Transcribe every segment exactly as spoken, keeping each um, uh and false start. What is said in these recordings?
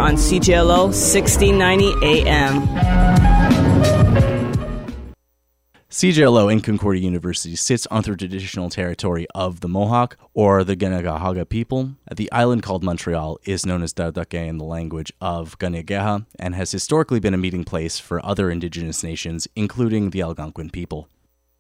on C J L O sixteen ninety A M. C J L O in Concordia University sits on the traditional territory of the Mohawk, or the Kanien'kehá:ka people. The island called Montreal is known as Dardake in the language of Kanien'keha and has historically been a meeting place for other indigenous nations, including the Algonquin people.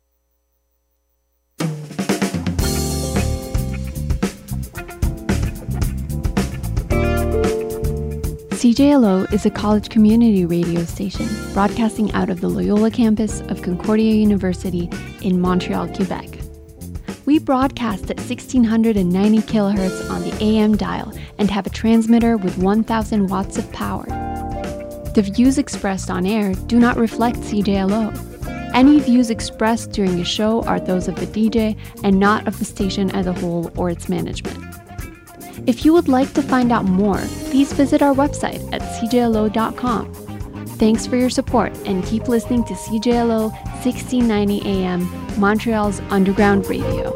C J L O is a college community radio station broadcasting out of the Loyola campus of Concordia University in Montreal, Quebec. We broadcast at sixteen ninety kilohertz on the A M dial and have a transmitter with one thousand watts of power. The views expressed on air do not reflect C J L O. Any views expressed during a show are those of the D J and not of the station as a whole or its management. If you would like to find out more, please visit our website at c j l o dot com. Thanks for your support and keep listening to C J L O sixteen ninety A M, Montreal's underground radio.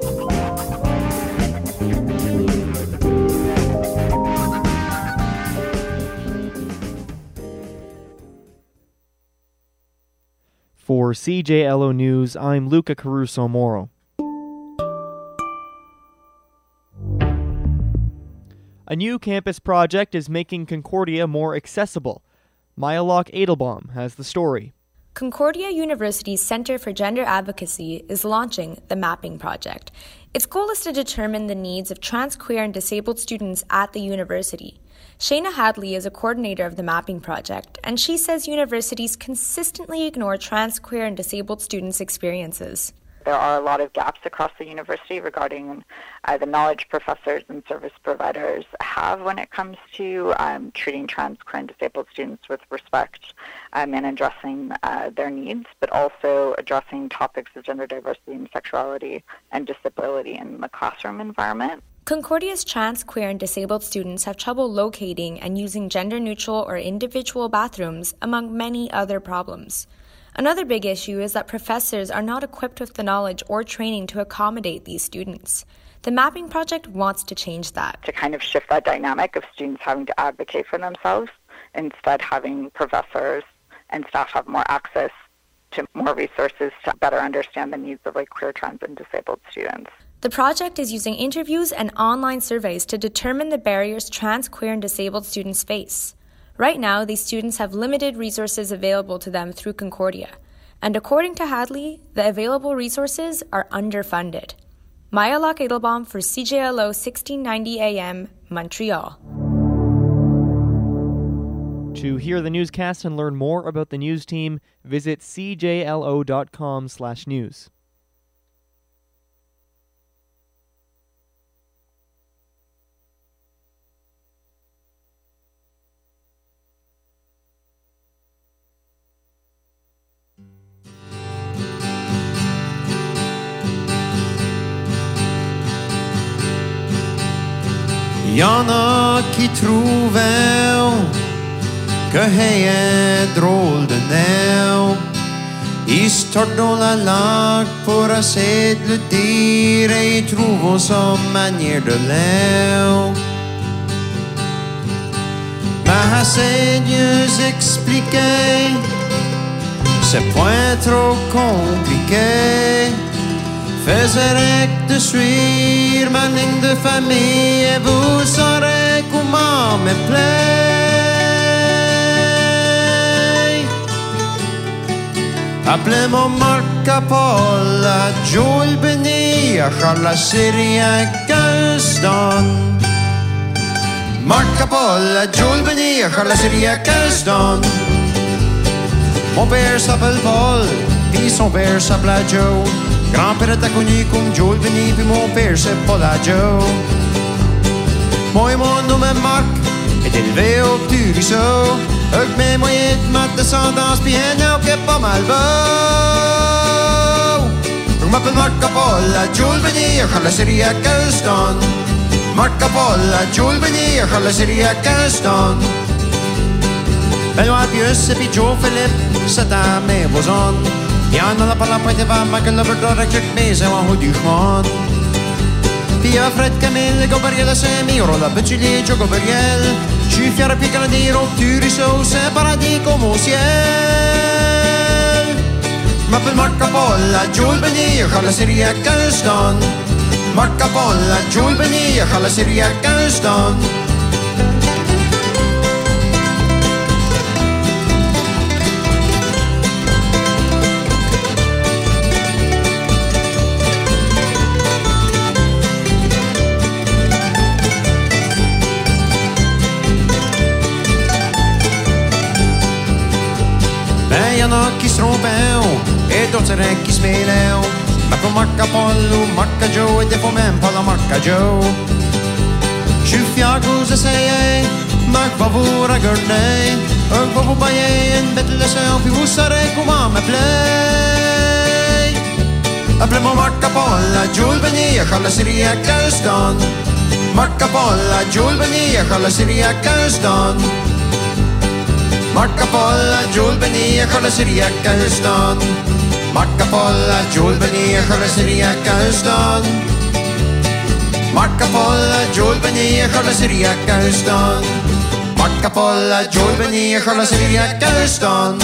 For C J L O News, I'm Luca Caruso-Moro. A new campus project is making Concordia more accessible. Maya Locke Edelbaum has the story. Concordia University's Center for Gender Advocacy is launching the Mapping Project. Its goal is to determine the needs of trans, queer, and disabled students at the university. Shayna Hadley is a coordinator of the Mapping Project, and she says universities consistently ignore trans, queer, and disabled students' experiences. There are a lot of gaps across the university regarding uh, the knowledge professors and service providers have when it comes to um, treating trans, queer, and disabled students with respect um, and addressing uh, their needs, but also addressing topics of gender diversity and sexuality and disability in the classroom environment. Concordia's trans, queer, and disabled students have trouble locating and using gender-neutral or individual bathrooms, among many other problems. Another big issue is that professors are not equipped with the knowledge or training to accommodate these students. The Mapping Project wants to change that. To kind of shift that dynamic of students having to advocate for themselves, instead having professors and staff have more access to more resources to better understand the needs of like queer, trans, and disabled students. The project is using interviews and online surveys to determine the barriers trans, queer, and disabled students face. Right now, these students have limited resources available to them through Concordia, and according to Hadley, the available resources are underfunded. Maya Locke Edelbaum for C J L O sixteen ninety A M, Montreal. To hear the newscast and learn more about the news team, visit c j l o dot com slash news. Y en a qui trouvent que hey est drôle de nez. Ils sortent dans la langue pour essayer de le dire et ils trouvent sa manière de l'air. Mais assez mieux expliquer, c'est point trop compliqué. Faisez de suivre ma ligne de famille et vous saurez comment me plaît. Appelez-moi Marc Paul, à Joel Benny, à Charles Syrie, à Gaston. Marc Paul, à Joel Benny, à Charles Syrie, à Gaston. Mon père s'appelle Paul, puis son père s'appelle Joe. Grand-père t'a connu comme Joel Benny, puis mon père c'est Paul Joe. Moi et mon nom est Marc, est élevé au petit ruisseau. Avec mes moyens de ma descendance, puis un nom qui est pas mal beau. Je m'appelle Marc Paul, à Joel Benny, à la série à Gaston. Marc Paul, à Joel Benny, à la série à Gaston. Benoît Pius et puis Joe Philippe, c'est à mes boson. Y'en a par la pointe va Michael Labrador avec Jack Mason en haut du chemin. Puis à Fred Camille, Gabriel Semi, Rola Betuli, Joe Gabriel, Sju fjärde piccadilly rottur i sås är paradis comme au ciel. M'appelle Marco Polo, Jules Benny, Charles Syriac, Galston. Marco Polo, Jules Benny, Charles Syriac, Galston. Bäjarna kissrompeu, et otsere kissmeeleu. Ma på Marco Polo, Marco Joe, det får män på Marco Joe. Tjufjagos är säger, Mark var våra gurnei. Och var på bajen, bettlösa och pivosare, komma med play. Appelmo Marco Polo, Jules Benny, Charles Syriac, Galston. Marco Polo, Jules Benny, Charles Syriac, Galston. Marco Polo, Jules Benny, Charles Syriac, Galston. Marco Polo, Jules Benny, Charles Syriac, Galston. Marco Polo, Jules Benny, Charles Syriac, Galston. Marco Polo, Jules Benny, Charles Syriac, Galston.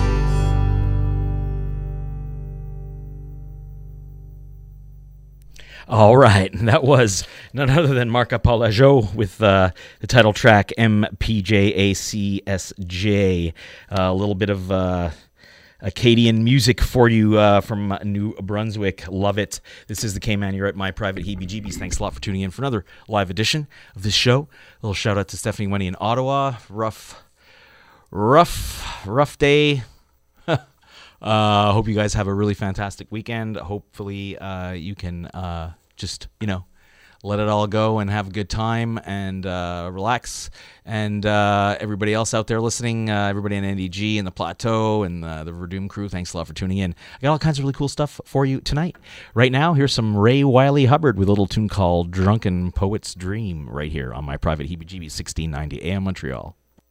All right, that was none other than Marco Polo Joe with uh, the title track M P J A C S J. Uh, a little bit of uh, Acadian music for you uh, from New Brunswick. Love it. This is the K-Man. You're at My Private Heebie-Jeebies. Thanks a lot for tuning in for another live edition of this show. A little shout out to Stephanie Wenny in Ottawa. Rough, rough, rough day. Uh, hope you guys have a really fantastic weekend. Hopefully, uh, you can uh, just, you know, let it all go and have a good time and uh, relax. And uh, everybody else out there listening, uh, everybody in N D G and the Plateau and uh, the Verdum crew, thanks a lot for tuning in. I got all kinds of really cool stuff for you tonight. Right now, here's some Ray Wiley Hubbard with a little tune called Drunken Poet's Dream right here on My Private Heebie-Jeebies, sixteen ninety A M Montreal.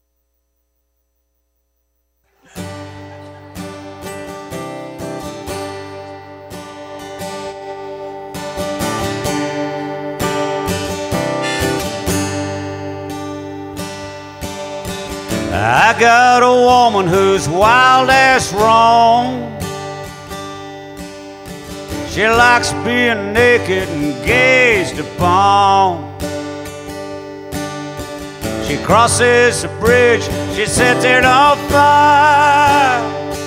I got a woman who's wild as wrong. She likes being naked and gazed upon. She crosses the bridge, she sets it on fire.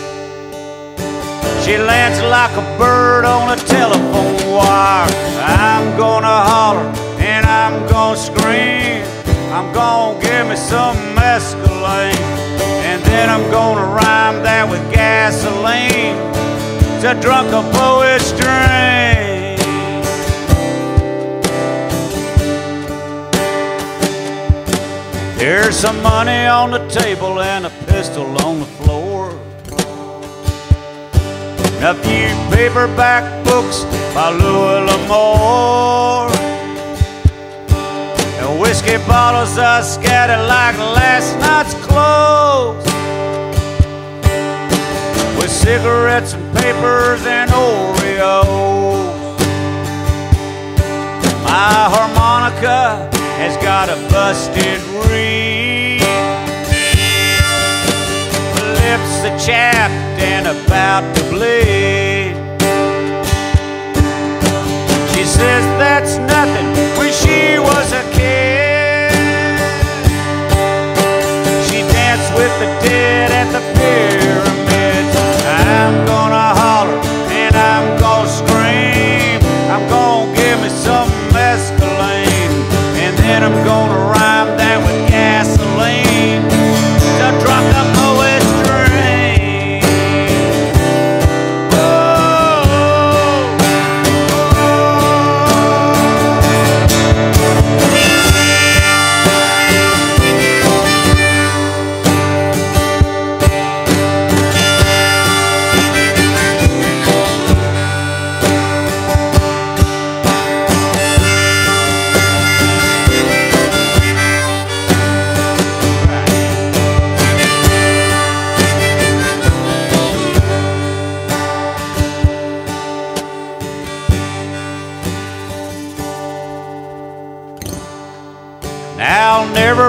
She lands like a bird on a telephone wire. I'm gonna holler and I'm gonna scream. I'm gonna give me some mescaline, and then I'm gonna rhyme that with gasoline. It's a drunken poet's dream. There's some money on the table and a pistol on the floor, and a few paperback books by Louis L'Amour. Whiskey bottles are scattered like last night's clothes, with cigarettes and papers and Oreos. My harmonica has got a busted reed, lips are chapped and about to bleed. She says that's nothing when she was a kid. She danced with the dead at the pyramids. I'm gonna holler and I'm gonna scream. I'm gonna give me some mescaline, and then I'm gonna rhyme that with gasoline. It's a drunken poet's dream.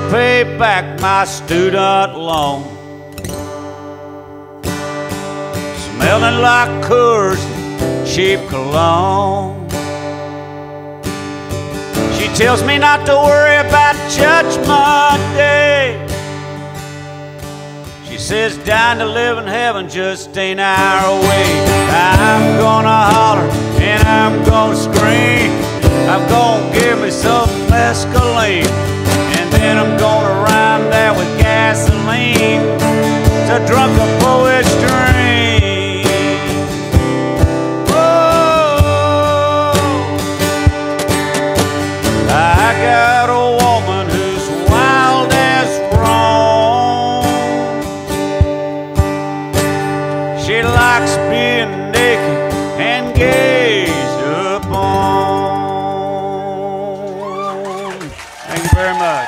pay back my student loan. Smelling like Coors and cheap cologne. She tells me not to worry about Judgment Day. She says dying to live in heaven just ain't our way. I'm gonna holler and I'm gonna scream. I'm gonna give me some mescaline, and then I'm gonna rhyme that with gasoline. It's a drunken poet's dream. Oh, I got a woman who's wild as wrong. She likes being naked and gazed upon. Thank you very much.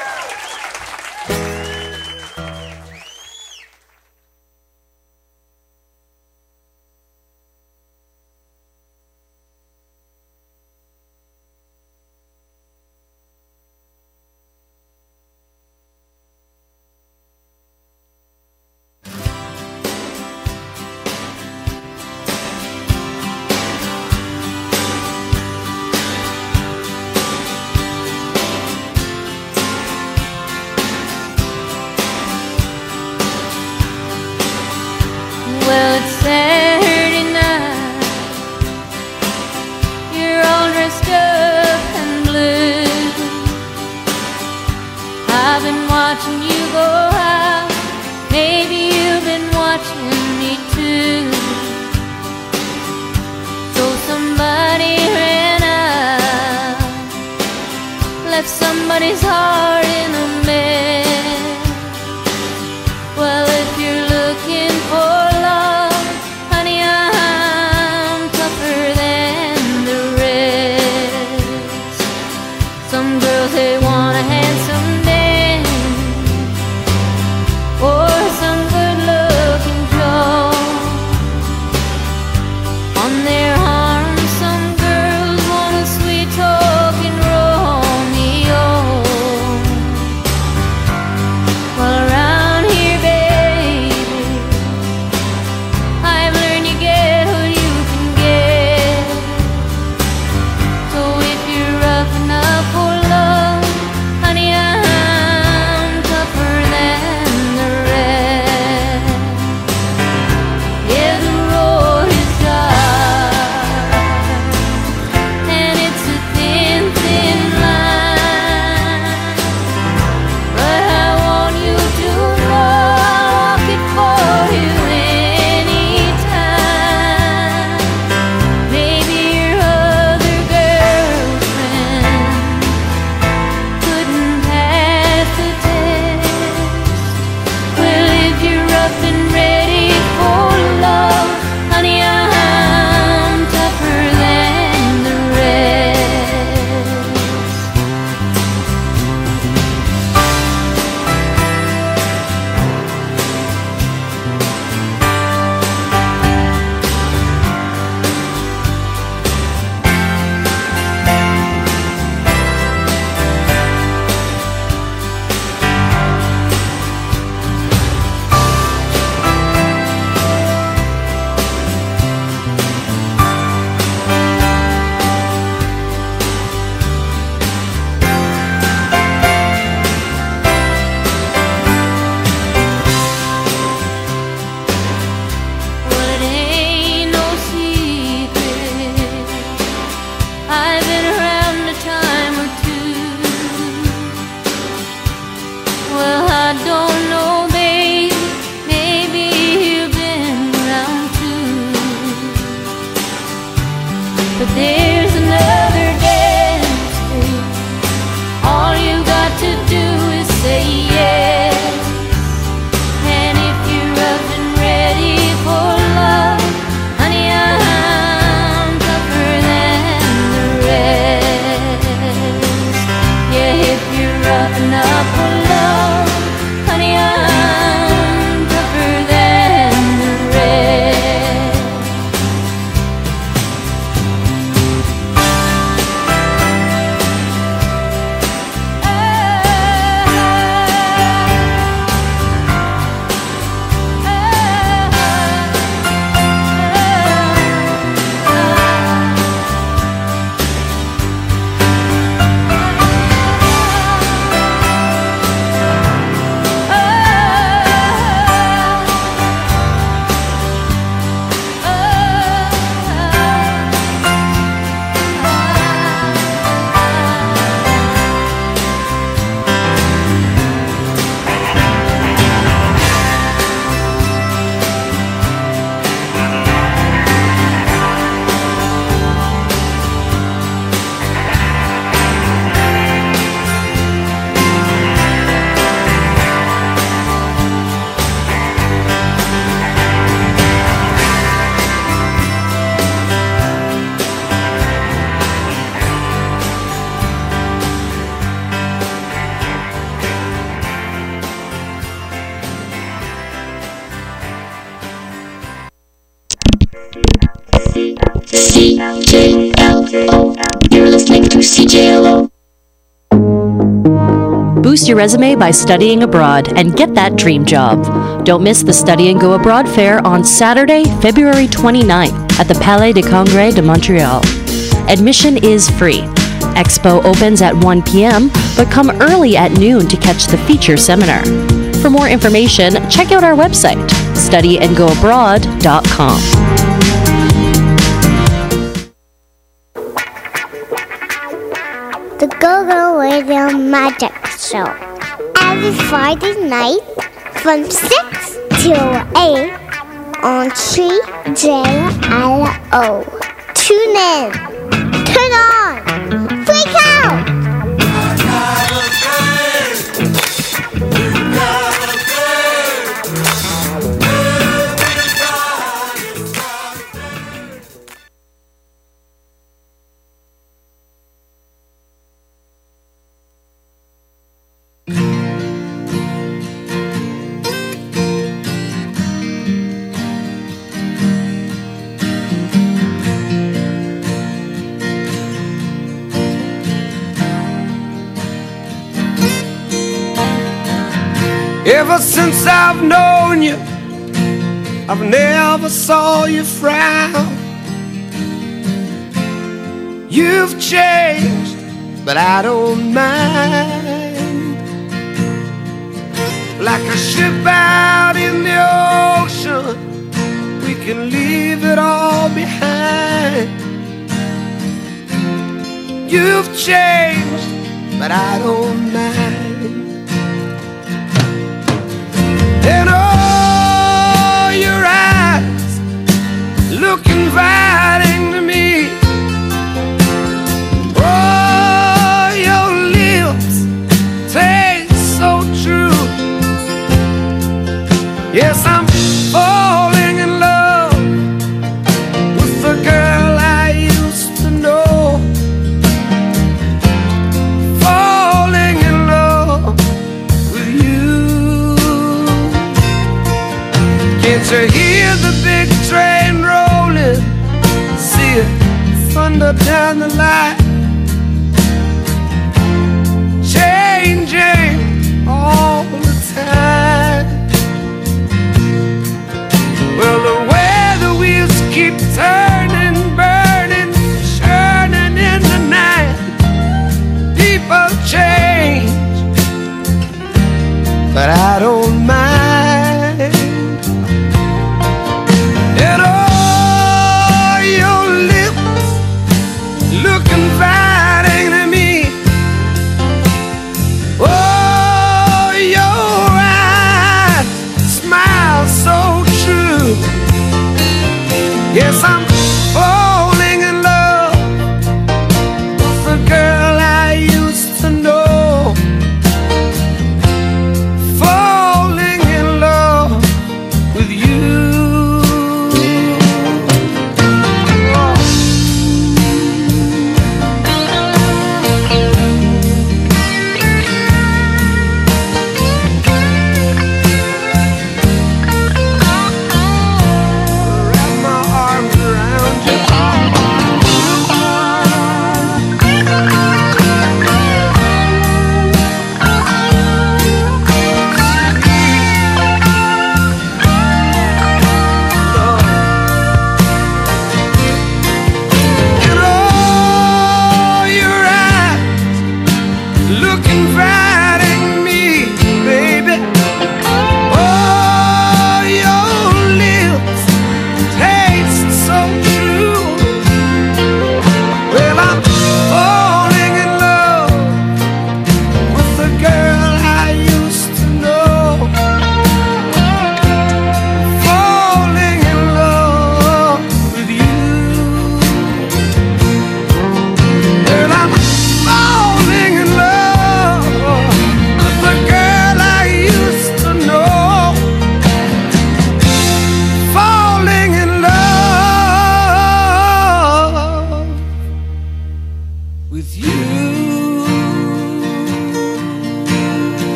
Well, it's Saturday night. You're all dressed up in blue. I've been watching you go out. Maybe you've been watching me too. So somebody ran out, left somebody's heart in a mess. Well, if you're looking for love, honey, I'm tougher than the rest. Some girls, they want a handsome man, or some good-looking Joe. On their arms, some girls want a sweet-talking Romeo. Well, around here, baby, I've learned you get what you can get. So if you're rough enough for love, honey, I'm tougher than the rest. Yeah, the road is dark, and it's a thin, thin line. But I want you to know I'll walk it for you anytime. Maybe your other girlfriend couldn't pass the test. Well, if you're rough and ready for love, honey, I'm tougher than the rest. Well, it ain't no secret, I've been around a time or two. Well, I don't know, babe, maybe you've been around too. But there's another dance, babe. All you got to do is say yes. And if you're rough and ready for love, honey, I'm tougher than the rest. Yeah, if you're rough enough for love, honey, C J L O. You're listening to C J L O. Boost your resume by studying abroad and get that dream job. Don't miss the Study and Go Abroad Fair on Saturday, February twenty-ninth at the Palais des Congrès de Montreal. Admission is free. Expo opens at one p.m., but come early at noon to catch the feature seminar. For more information, check out our website, study and go abroad dot com. The Go-Go Radio Magic Show. Every Friday night from six till eight on C J L O. Tune in. Turn on. Freak out. Ever since I've known you, I've never saw you frown. You've changed, but I don't mind. Like a ship out in the ocean, we can leave it all behind. You've changed, but I don't mind. And oh, your eyes look inviting to me. Oh, your lips taste so true. Yes, I'm falling in love with the girl I used to know. Falling in love with you. Can't you hear the big train rolling? See it thunder down the line. Changing all the time. Well, the way the wheels keep turning, burning, churning in the night. People change, but I don't mind. And all your lips look inviting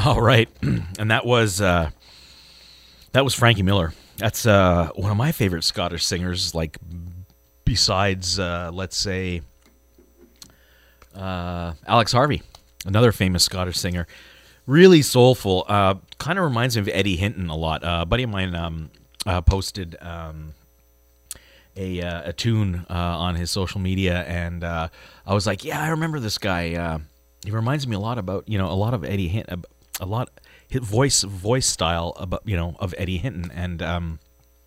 All right, and that was uh, that was Frankie Miller. That's uh, one of my favorite Scottish singers. Like, besides, uh, let's say, uh, Alex Harvey, another famous Scottish singer. Really soulful. Uh, kind of reminds me of Eddie Hinton a lot. Uh, a buddy of mine um, uh, posted um, a uh, a tune uh, on his social media, and uh, I was like, "Yeah, I remember this guy. Uh, he reminds me a lot about you know a lot of Eddie Hinton, a lot his voice voice style about you know of Eddie Hinton." And um,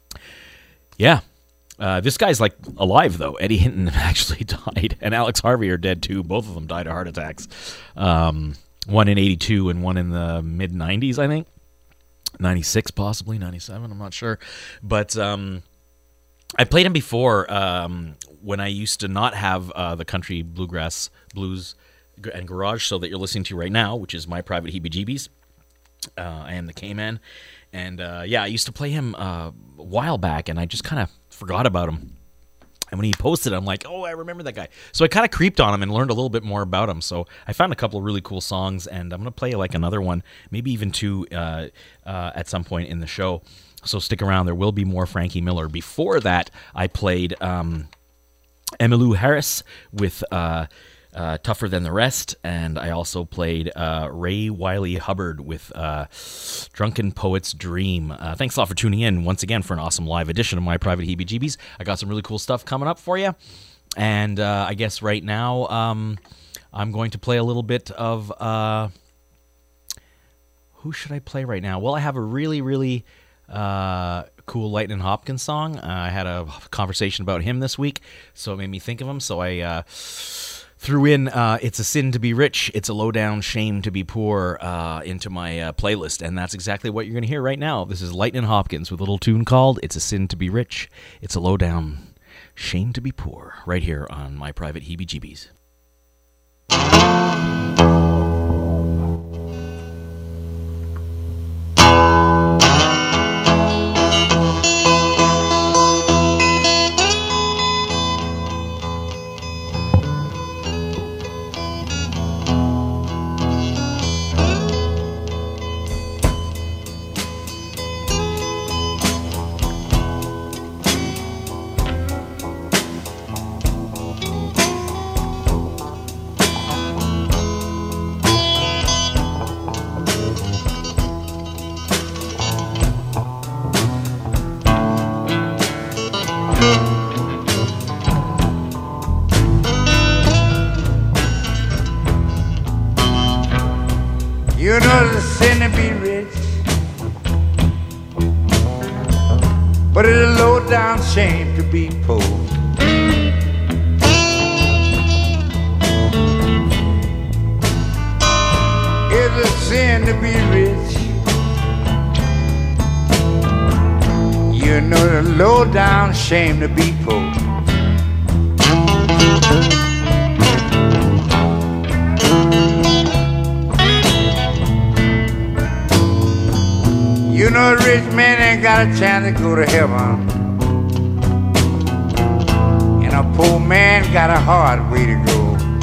yeah, uh, this guy's like alive though. Eddie Hinton actually died, and Alex Harvey are dead too. Both of them died of heart attacks. Um, One in eighty-two and one in the mid nineties, I think. ninety-six possibly, ninety-seven, I'm not sure. But um, I played him before um, when I used to not have uh, the country bluegrass, blues, and garage show that you're listening to right now, which is My Private Heebie-Jeebies. Uh, I am the K-Man. And uh, yeah, I used to play him uh, a while back, and I just kind of forgot about him. And when he posted it, I'm like, oh, I remember that guy. So I kind of creeped on him and learned a little bit more about him. So I found a couple of really cool songs, and I'm going to play like another one, maybe even two uh, uh, at some point in the show. So stick around. There will be more Frankie Miller. Before that, I played um, Emmylou Harris with uh, uh, Tougher Than the Rest, and I also played uh, Ray Wiley Hubbard with uh, Drunken Poet's Dream. Uh, thanks a lot for tuning in once again for an awesome live edition of My Private Heebie-Jeebies. I got some really cool stuff coming up for you, and uh, I guess right now um, I'm going to play a little bit of... Uh, who should I play right now? Well, I have a really, really... Uh, cool Lightnin' Hopkins song. Uh, I had a conversation about him this week, so it made me think of him. So I uh, threw in uh, It's a Sin to Be Rich, It's a Low-Down Shame to Be Poor uh, into my uh, playlist, and that's exactly what you're going to hear right now. This is Lightnin' Hopkins with a little tune called It's a Sin to Be Rich, It's a Low-Down Shame to Be Poor, right here on My Private Heebie-Jeebies. You know it's a sin to be rich, but it's a low-down shame to be poor. It's a sin to be rich. You know it's a low-down shame to be poor. You know a rich man ain't got a chance to go to heaven, and a poor man got a hard way to go.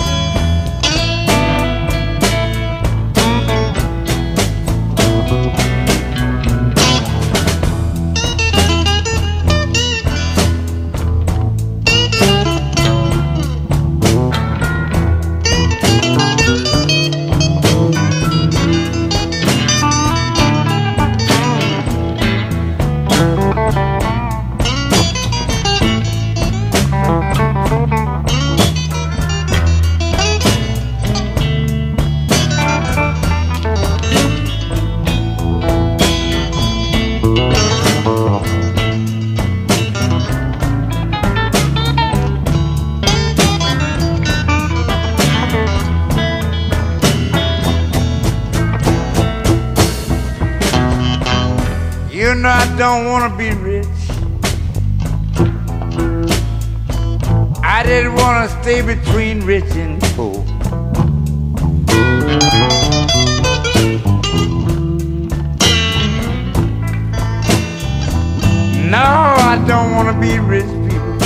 You know I don't want to be rich. I didn't want to stay between rich and poor. No, I don't want to be rich people.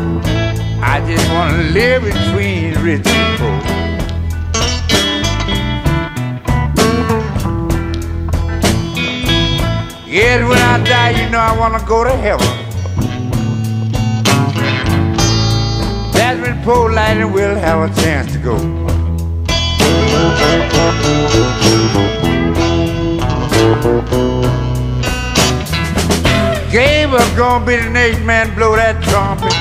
I just want to live between rich and poor. Yes, when I die, you know I want to go to heaven. That's when poor Lightning will have a chance to go. Gabriel's gonna be the next man blow that trumpet.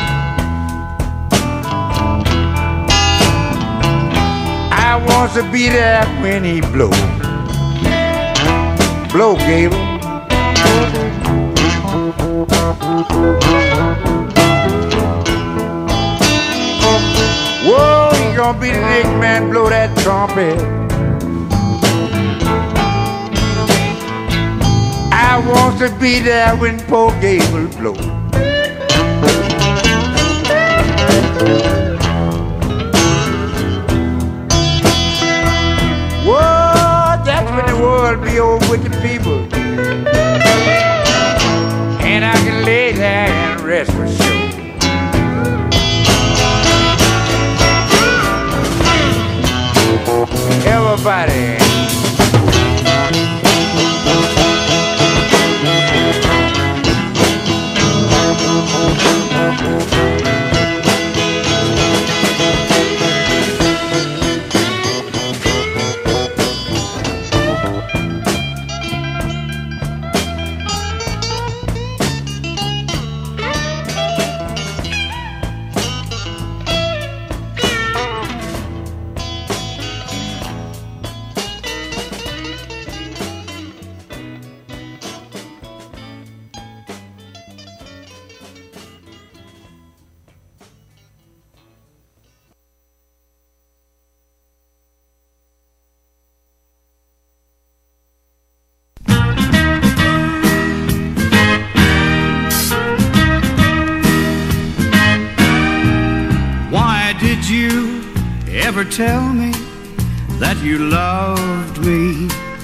I want to be there when he blow. Blow, Gabriel. Whoa, he gonna be the next man blow that trumpet. I want to be there when poor Gabriel blow. Whoa, that's when the world be over with the people, and I can lay there and rest for sure. Everybody. Tell me that you loved me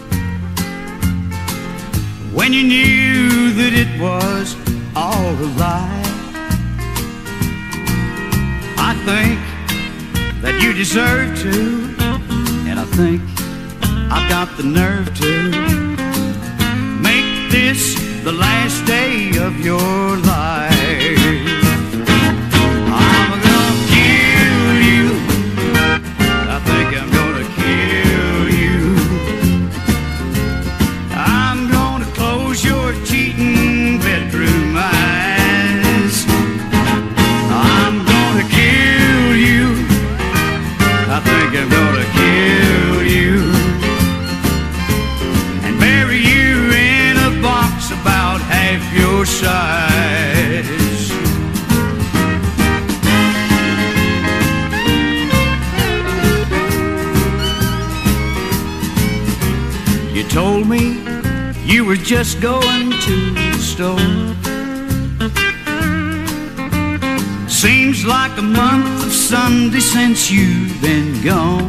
when you knew that it was all a lie. I think that you deserve to, and I think I've got the nerve to make this the last day of your life. Size. You told me you were just going to the store. Seems like a month of Sunday since you've been gone.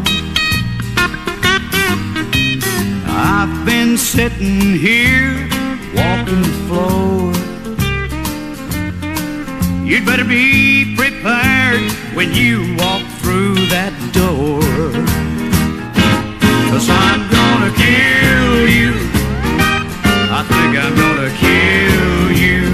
I've been sitting here walking the floor. You'd better be prepared when you walk through that door, 'cause I'm gonna kill you. I think I'm gonna kill you.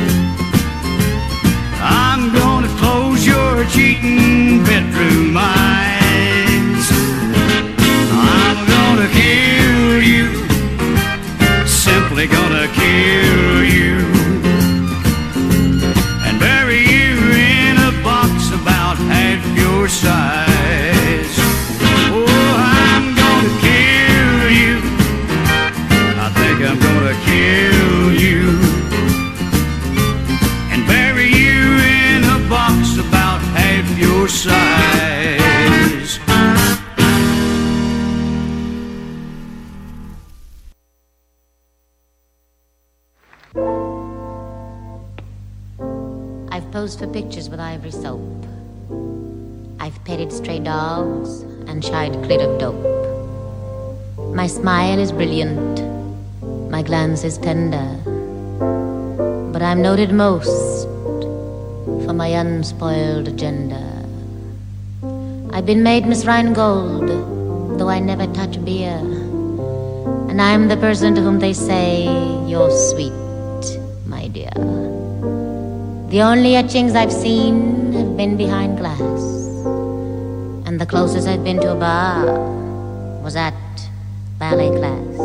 I'm gonna close your cheating bedroom eyes. I'm gonna kill you. Simply gonna kill you. Size. Oh, I'm gonna kill you. I think I'm gonna kill you and bury you in a box about half your size. I've posed for pictures with Ivory Soap. I've petted stray dogs and shied clit of dope. My smile is brilliant, my glance is tender, but I'm noted most for my unspoiled agenda. I've been made Miss Rheingold, though I never touch beer, and I'm the person to whom they say you're sweet, my dear. The only etchings I've seen have been behind glass, and the closest I've been to a bar was at ballet class.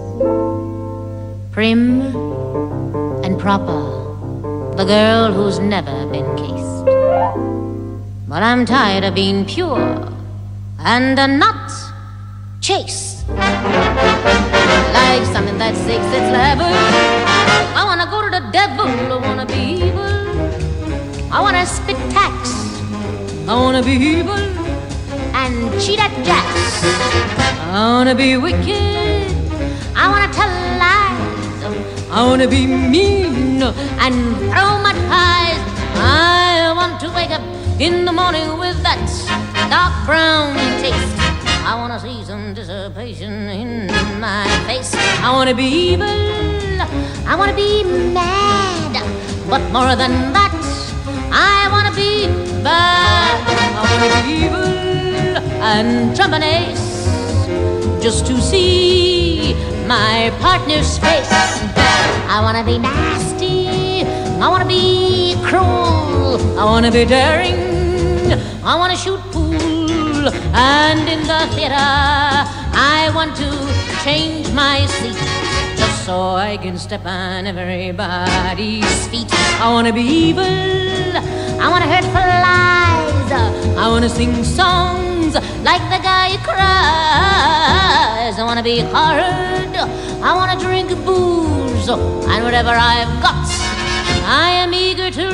Prim and proper, the girl who's never been kissed. But I'm tired of being pure and uh, not chaste. Like something that seeks its level. I wanna go to the devil, I wanna be evil. I wanna spit tax, I wanna be evil and cheat at jacks. I wanna be wicked, I wanna tell lies. I wanna be mean and throw mud pies. I want to wake up in the morning with that dark brown taste. I wanna see some dissipation in my face. I wanna be evil, I wanna be mad, but more than that, I wanna be bad. I wanna be evil and trump an ace, just to see my partner's face. I wanna be nasty, I wanna be cruel, I wanna be daring, I wanna shoot pool, and in the theater I want to change my seat, just so I can step on everybody's feet. I wanna be evil, I wanna hurt flies, I wanna sing songs like the guy who cries. I wanna be hard, I wanna drink booze, and whatever I've got, I am eager to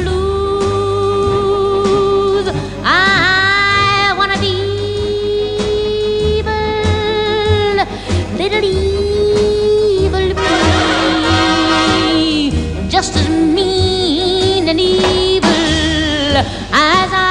lose. I wanna be evil, little evil me, just as mean and evil as I.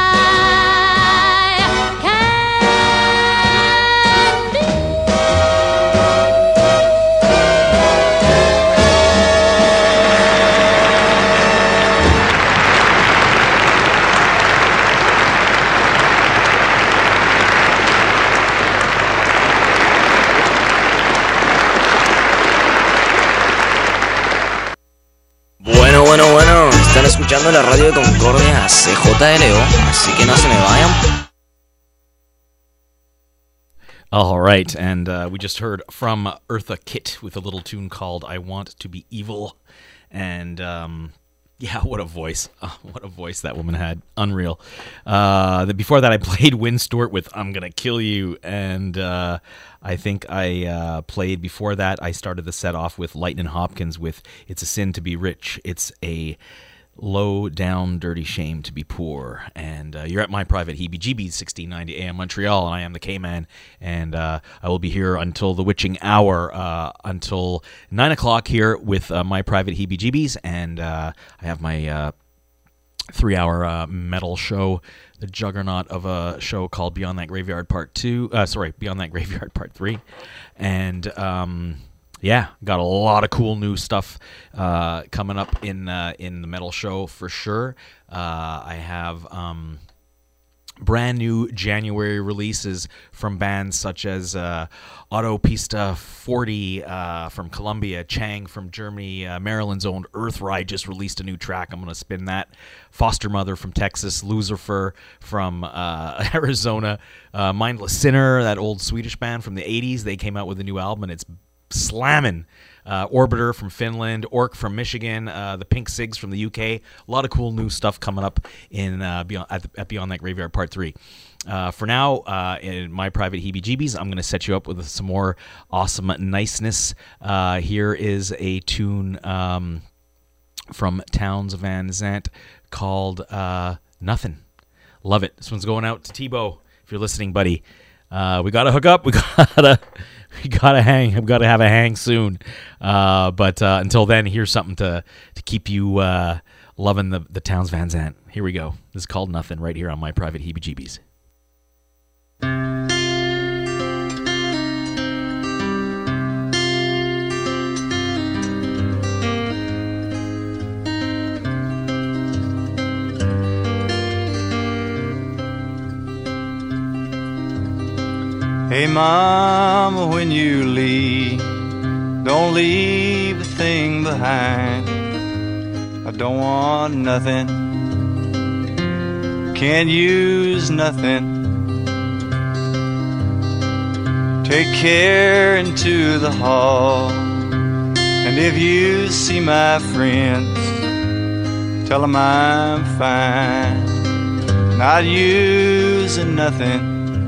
Bueno, bueno, bueno, están escuchando la radio de Concordia C J L O, así que no se me vayan. All right, and uh, we just heard from Eartha Kitt with a little tune called I Want to Be Evil. And um, yeah, what a voice. Oh, what a voice that woman had. Unreal. Uh, the, before that, I played Wynn Stewart with I'm Gonna Kill You. And uh, I think I uh, played before that, I started the set off with Lightnin' Hopkins with It's a Sin to Be Rich. It's a low down dirty shame to be poor. And uh, you're at my private heebie-jeebies, sixteen ninety A M Montreal, and I am the K-Man, and uh, I will be here until the witching hour, uh, until nine o'clock here with uh, my private heebie-jeebies, and uh, I have my uh, three-hour uh, metal show, the juggernaut of a show called Beyond That Graveyard Part two, uh, sorry, Beyond That Graveyard Part three, and um yeah, got a lot of cool new stuff uh, coming up in uh, in the metal show for sure. Uh, I have um, brand new January releases from bands such as uh, Autopista forty uh, from Colombia, Chang from Germany, uh, Maryland's own Earthride just released a new track. I'm going to spin that. Foster Mother from Texas, Lucifer from uh, Arizona, uh, Mindless Sinner, that old Swedish band from the eighties. They came out with a new album, and it's slamming. Uh, Orbiter from Finland, Orc from Michigan, uh, the Pink Cigs from the U K. A lot of cool new stuff coming up in uh, Beyond, at, the, at Beyond That Graveyard Part three. Uh, for now, uh, in my private heebie-jeebies, I'm going to set you up with some more awesome niceness. Uh, here is a tune um, from Townes Van Zandt called uh, Nothing. Love it. This one's going out to Tebow. If you're listening, buddy, uh, we got to hook up. We got to... We gotta hang. I've got to have a hang soon. Uh, but uh, until then, here's something to to keep you uh, loving the the Townes Van Zandt. Here we go. This is called Nothing right here on my private heebie-jeebies. Hey, Mama, when you leave, Don't leave a thing behind. I don't want nothing. Can't use nothing. Take care into the hall. And if you see my friends, tell them I'm fine, not using nothing.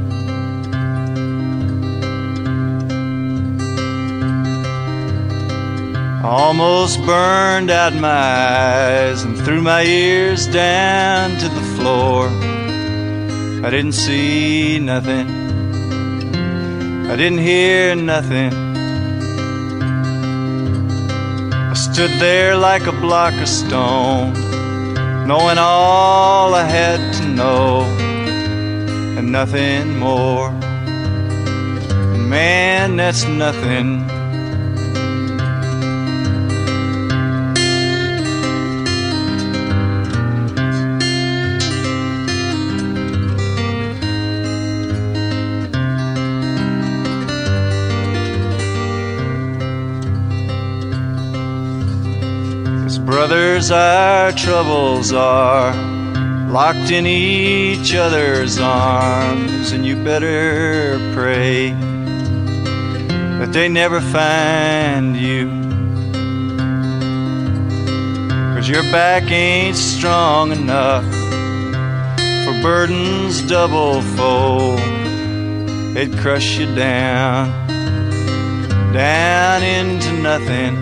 Almost burned out my eyes and threw my ears down to the floor. I didn't see nothing. I didn't hear nothing. I stood there like a block of stone, knowing all I had to know and nothing more. And man, that's nothing. Brothers, our troubles are locked in each other's arms, and you better pray that they never find you, 'cause your back ain't strong enough for burdens double fold. They'd crush you down, down into nothing.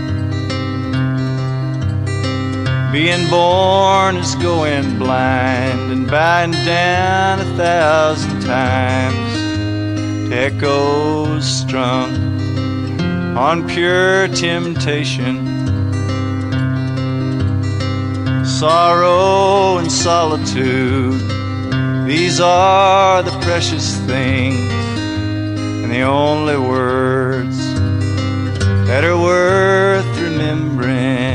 Being born is going blind and bowing down a thousand times to echoes strung on pure temptation. Sorrow and solitude, these are the precious things and the only words that are worth remembering.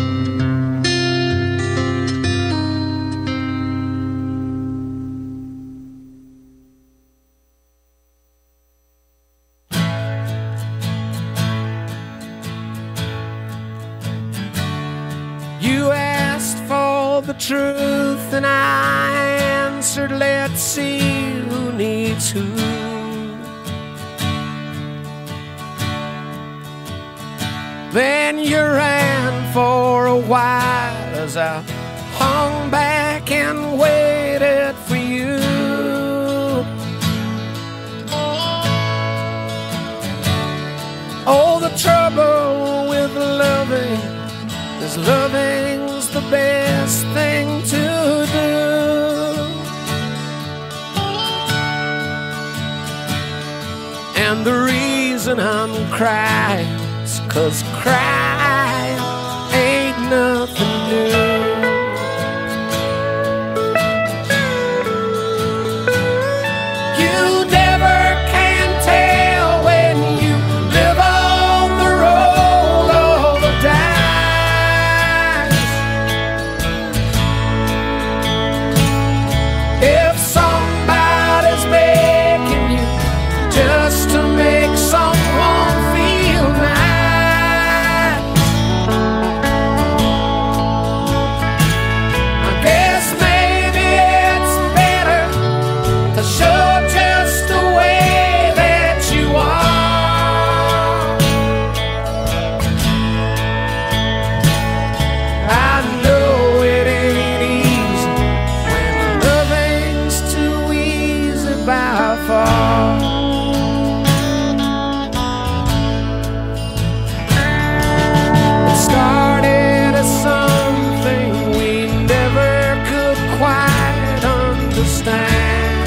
The truth, and I answered, let's see who needs who. Then you ran for a while as I hung back and waited for you. Oh, the trouble with loving is loving's the best thing to do. And the reason I'm crying is 'cause crying ain't nothing new. You never can tell when you live on the road all the dice. If somebody's begging you just to make someone feel nice, I guess maybe it's better to show just the way that you are. I know it ain't easy when loving's too easy by far. It started as something we never could quite understand.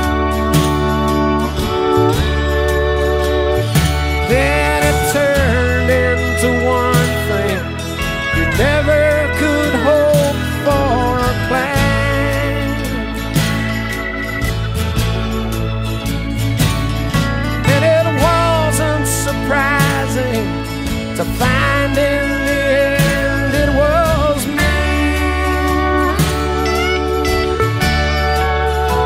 Then it turned into one thing you never could hope for or plan. And it wasn't surprising to find in the end it was me.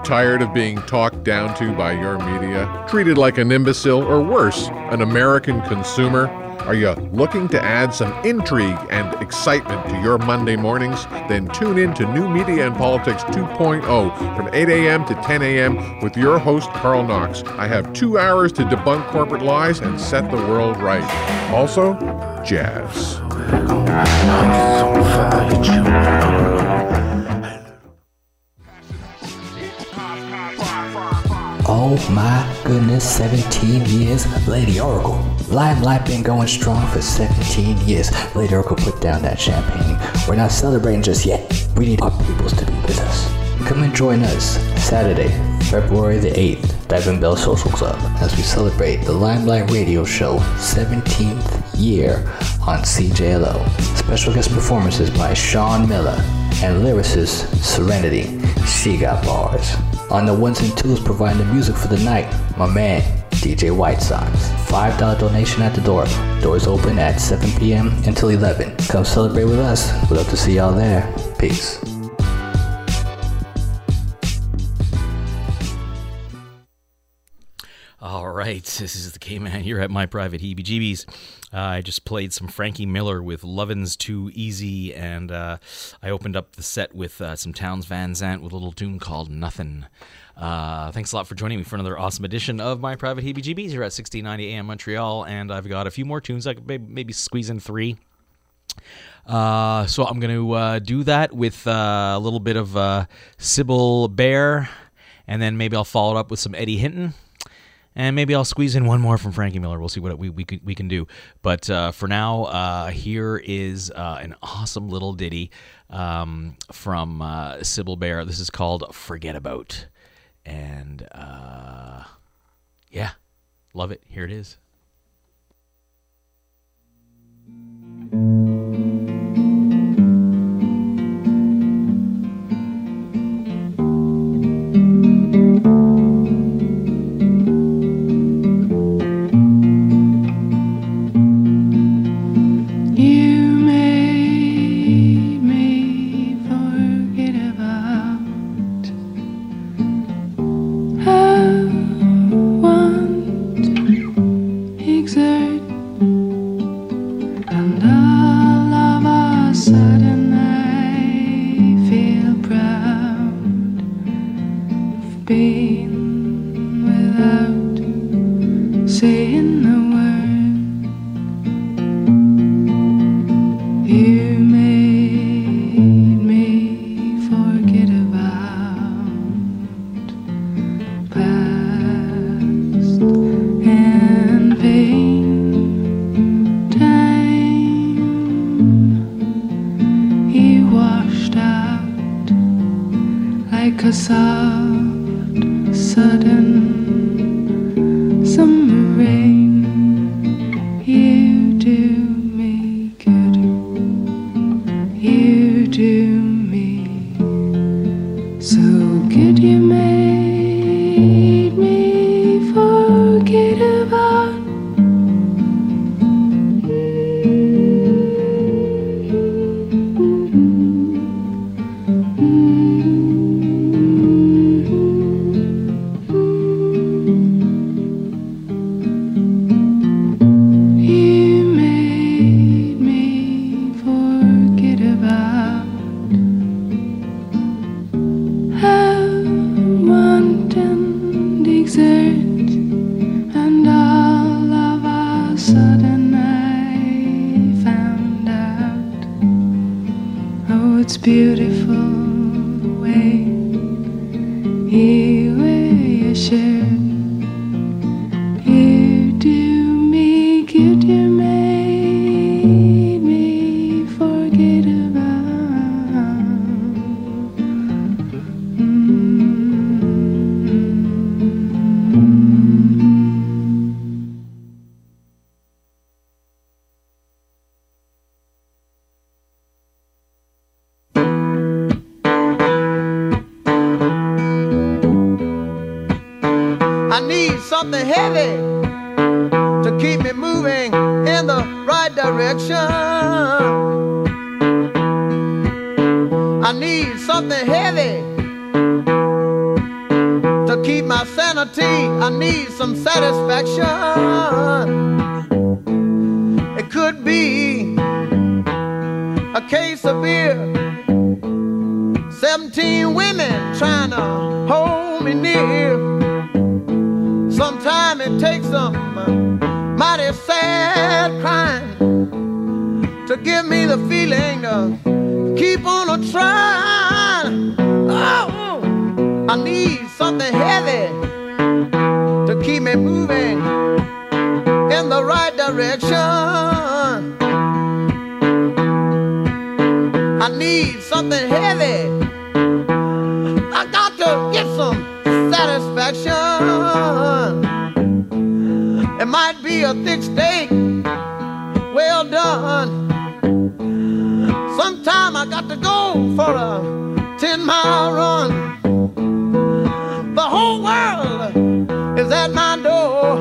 tired of being talked down to by your media? Treated like an imbecile, or worse, an American consumer? Are you looking to add some intrigue and excitement to your Monday mornings? Then tune in to New Media and Politics two point oh from eight a.m. to ten a.m. with your host, Carl Knox. I have two hours to debunk corporate lies and set the world right. Also, jazz. Oh my goodness, seventeen years, Lady Oracle. Limelight been going strong for seventeen years. Lady Oracle put down that champagne. We're not celebrating just yet. We need our peoples to be with us. Come and join us Saturday, February the eighth, Diamond Bell Social Club, as we celebrate the Limelight Radio Show seventeenth year on C J L O. Special guest performances by Sean Miller and lyricist Serenity. She got bars. On the ones and twos providing the music for the night, my man, D J White Sox. five dollars donation at the door. Doors open at seven p.m. until eleven. Come celebrate with us. We'd love to see y'all there. Peace. All right, this is the K-Man here at My Private Heebie-Jeebies. Uh, I just played some Frankie Miller with Lovin's Too Easy, and uh, I opened up the set with uh, some Townes Van Zandt with a little tune called Nothing. Uh, thanks a lot for joining me for another awesome edition of My Private Heebie-Jeebies here at sixteen ninety A M Montreal, and I've got a few more tunes. I could maybe, maybe squeeze in three. Uh, so I'm going to uh, do that with uh, a little bit of uh, Sybil Bear, and then maybe I'll follow it up with some Eddie Hinton. And maybe I'll squeeze in one more from Frankie Miller. We'll see what we we can, we can do. But uh, for now, uh, here is uh, an awesome little ditty um, from uh, Sybil Bear. This is called Forget About. And uh, yeah, love it. Here it is. keep my sanity, I need some satisfaction. It could be a case of beer, seventeen women trying to hold me near. Sometimes it takes some mighty sad crying to give me the feeling to keep on a trying. Oh, I need something heavy to keep me moving in the right direction. I need something heavy. I got to get some satisfaction. It might be a thick steak, well done. Sometime I got to go for a ten mile run. The whole world is at my door.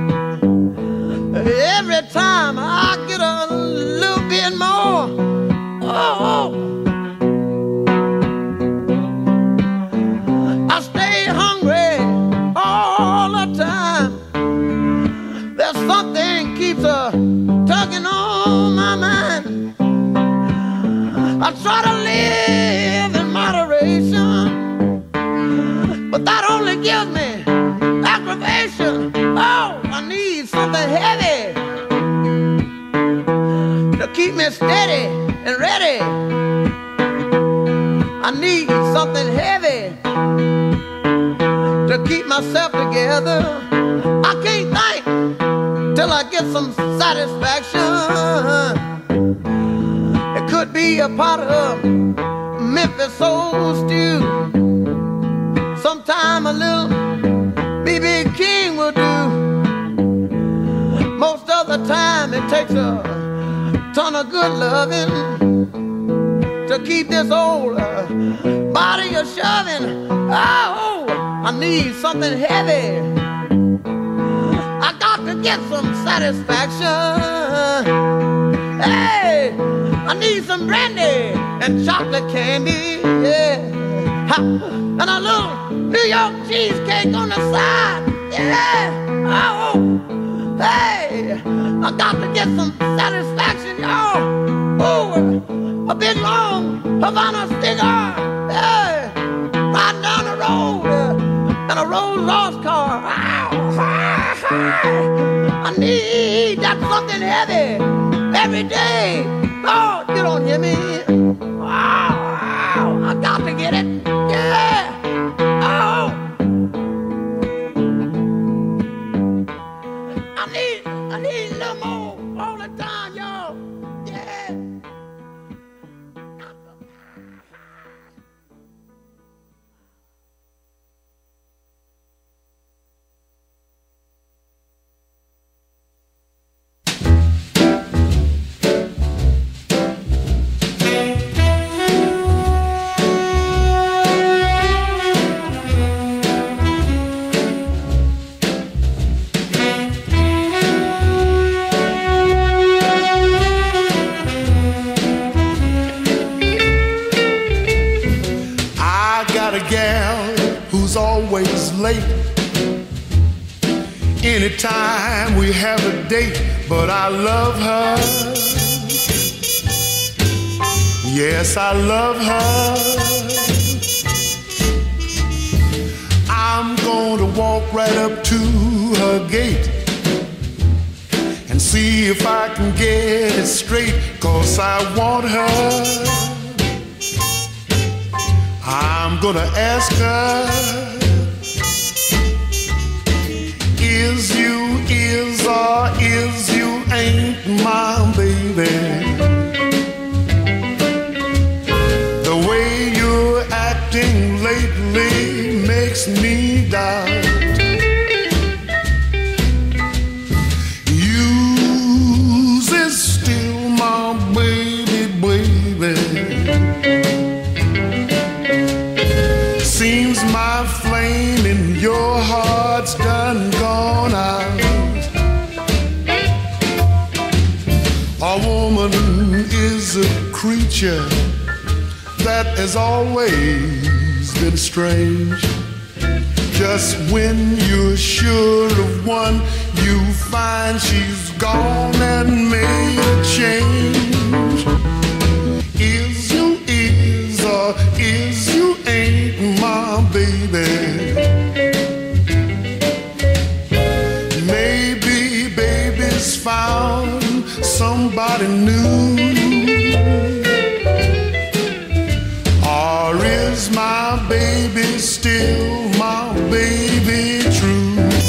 Every time I get a little bit more. Oh, I stay hungry all the time. There's something keeps a tugging on my mind. I try to live in moderation, but that only gives me aggravation. Oh, I need something heavy to keep me steady and ready. I need something heavy to keep myself together. I can't think till I get some satisfaction. It could be a pot of Memphis soul stew. Sometime a little B B King will do. Most of the time it takes a ton of good loving to keep this old uh, body a shoving. Oh, I need something heavy. I got to get some satisfaction. Hey, I need some brandy and chocolate candy, yeah. Ha, and a little New York cheesecake on the side, yeah. Oh, hey, I got to get some satisfaction, y'all. Oh, a big long Havana cigar, yeah. Riding down the road uh, in a Rolls Royce car. Ow, hi, hi. I need that something heavy every day. Oh, you don't hear me? Wow, wow, I got to get it, yeah. Oh, I need, I need a little more all the time, y'all. Yeah. Always late. Anytime we have a date, but I love her. Yes, I love her. I'm gonna walk right up to her gate and see if I can get it straight, 'cause I want her. I'm gonna ask her, is you, is or is you ain't my baby? The way you're acting lately makes me doubt. You's is still my baby, baby. Seems my flame in your heart's done gone out. A woman is a creature that has always been strange. Just when you're sure of one, you find she's gone and made a change. Is you is or is you ain't my baby? Maybe baby's found somebody new. Or is my baby still my baby true?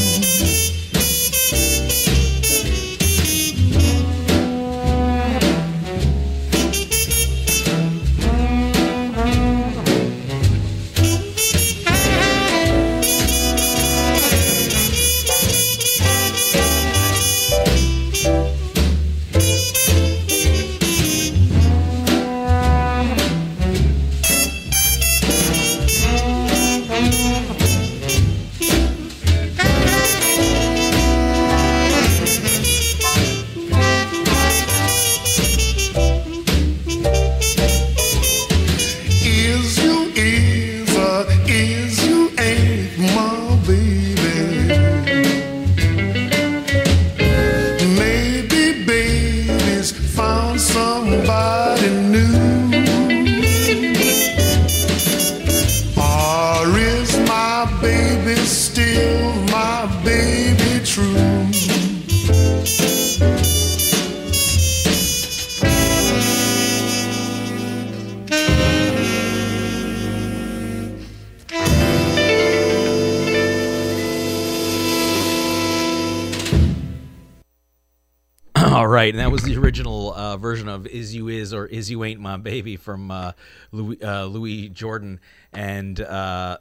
Right, and that was the original uh, version of "Is You Is" or "Is You Ain't My Baby" from uh, Louis, uh, Louis Jordan. And uh,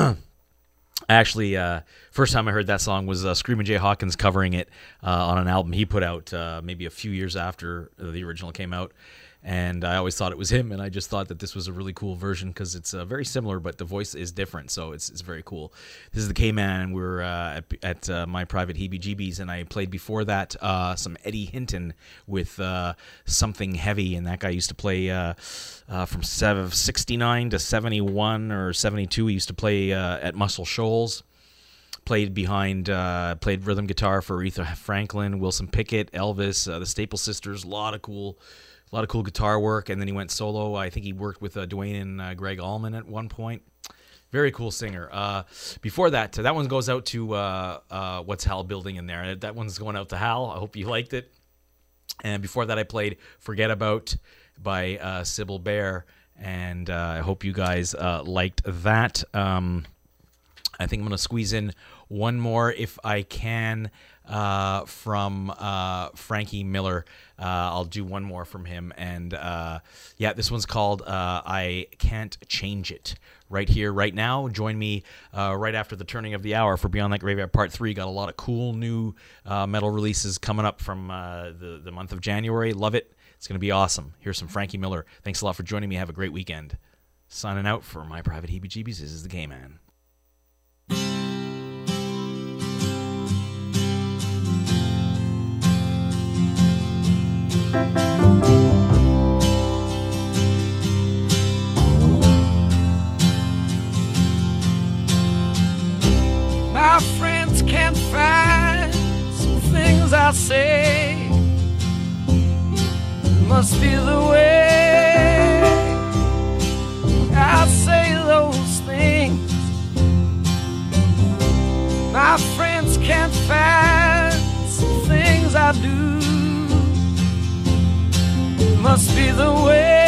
actually, uh, first time I heard that song was uh, Screamin' Jay Hawkins covering it uh, on an album he put out uh, maybe a few years after the original came out. And I always thought it was him, and I just thought that this was a really cool version because it's uh, very similar, but the voice is different, so it's it's very cool. This is the K-Man. We're uh, at, at uh, My Private Heebie-Jeebies, and I played before that uh, some Eddie Hinton with uh, Something Heavy, and that guy used to play uh, uh, from sixty-nine to seventy-one or seventy-two. He used to play uh, at Muscle Shoals. Played behind, uh, played rhythm guitar for Aretha Franklin, Wilson Pickett, Elvis, uh, the Staple Sisters. A lot of cool. A lot of cool guitar work, and then he went solo. I think he worked with uh, Dwayne and uh, Greg Allman at one point. Very cool singer. Uh, before that, that one goes out to uh, uh, What's Hal Building in there. That one's going out to Hal. I hope you liked it. And before that, I played Forget About by uh, Sybil Bear, and uh, I hope you guys uh, liked that. Um, I think I'm going to squeeze in one more if I can uh, from uh, Frankie Miller. Uh, I'll do one more from him. And uh, yeah, this one's called uh, I Can't Change It. Right here, right now. Join me uh, right after the turning of the hour for Beyond That Graveyard Part three. Got a lot of cool new uh, metal releases coming up from uh, the, the month of January. Love it. It's going to be awesome. Here's some Frankie Miller. Thanks a lot for joining me. Have a great weekend. Signing out for My Private Heebie-Jeebies. This is the K-Man. My friends can't find some things I say. Must be the way I say those things. My friends can't find some things I do. Must be the way